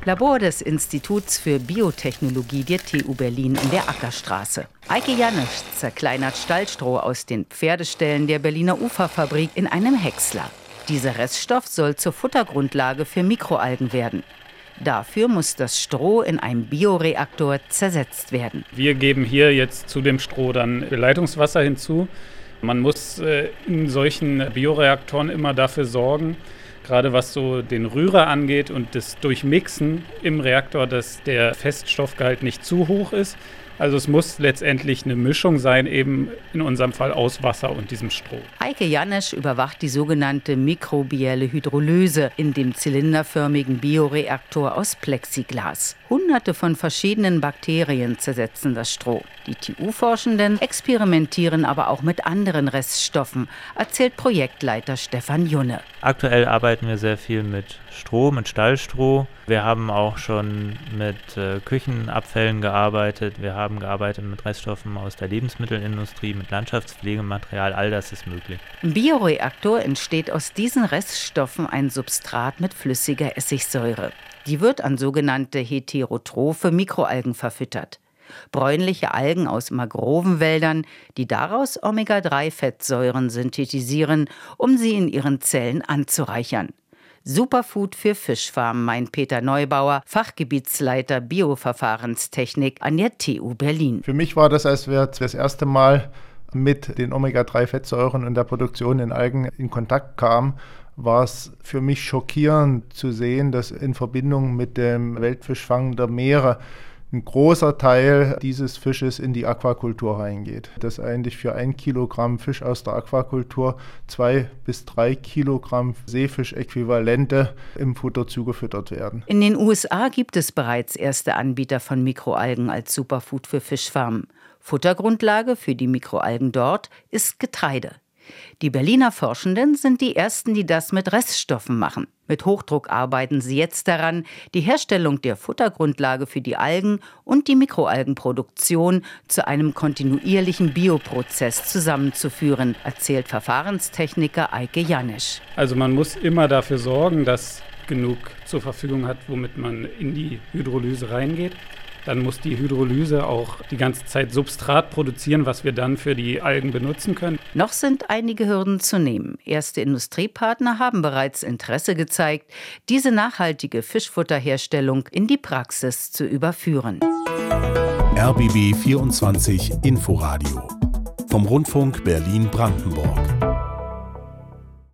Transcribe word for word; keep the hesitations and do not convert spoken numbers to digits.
Labor des Instituts für Biotechnologie der T U Berlin in der Ackerstraße. Eike Janisch zerkleinert Stallstroh aus den Pferdeställen der Berliner Uferfabrik in einem Häcksler. Dieser Reststoff soll zur Futtergrundlage für Mikroalgen werden. Dafür muss das Stroh in einem Bioreaktor zersetzt werden. Wir geben hier jetzt zu dem Stroh dann Leitungswasser hinzu. Man muss äh, in solchen Bioreaktoren immer dafür sorgen, gerade was so den Rührer angeht und das Durchmixen im Reaktor, dass der Feststoffgehalt nicht zu hoch ist. Also es muss letztendlich eine Mischung sein, eben in unserem Fall aus Wasser und diesem Stroh. Eike Janisch überwacht die sogenannte mikrobielle Hydrolyse in dem zylinderförmigen Bioreaktor aus Plexiglas. Hunderte von verschiedenen Bakterien zersetzen das Stroh. Die T U-Forschenden experimentieren aber auch mit anderen Reststoffen, erzählt Projektleiter Stefan Junne. Aktuell arbeiten wir sehr viel mit Stroh, mit Stallstroh. Wir haben auch schon mit äh, Küchenabfällen gearbeitet. Wir haben gearbeitet mit Reststoffen aus der Lebensmittelindustrie, mit Landschaftspflegematerial. All das ist möglich. Im Bioreaktor entsteht aus diesen Reststoffen ein Substrat mit flüssiger Essigsäure. Die wird an sogenannte heterotrophe Mikroalgen verfüttert. Bräunliche Algen aus Mangrovenwäldern, die daraus Omega drei Fettsäuren synthetisieren, um sie in ihren Zellen anzureichern. Superfood für Fischfarmen, meint Peter Neubauer, Fachgebietsleiter Bioverfahrenstechnik an der T U Berlin. Für mich war das, als wir das erste Mal mit den Omega drei Fettsäuren und der Produktion in Algen in Kontakt kamen, war es für mich schockierend zu sehen, dass in Verbindung mit dem Weltfischfang der Meere ein großer Teil dieses Fisches in die Aquakultur reingeht. Dass eigentlich für ein Kilogramm Fisch aus der Aquakultur zwei bis drei Kilogramm Seefischäquivalente im Futter zugefüttert werden. In den U S A gibt es bereits erste Anbieter von Mikroalgen als Superfood für Fischfarmen. Futtergrundlage für die Mikroalgen dort ist Getreide. Die Berliner Forschenden sind die ersten, die das mit Reststoffen machen. Mit Hochdruck arbeiten sie jetzt daran, die Herstellung der Futtergrundlage für die Algen und die Mikroalgenproduktion zu einem kontinuierlichen Bioprozess zusammenzuführen, erzählt Verfahrenstechniker Eike Janisch. Also man muss immer dafür sorgen, dass genug zur Verfügung hat, womit man in die Hydrolyse reingeht. Dann muss die Hydrolyse auch die ganze Zeit Substrat produzieren, was wir dann für die Algen benutzen können. Noch sind einige Hürden zu nehmen. Erste Industriepartner haben bereits Interesse gezeigt, diese nachhaltige Fischfutterherstellung in die Praxis zu überführen. R B B vierundzwanzig Inforadio vom Rundfunk Berlin-Brandenburg.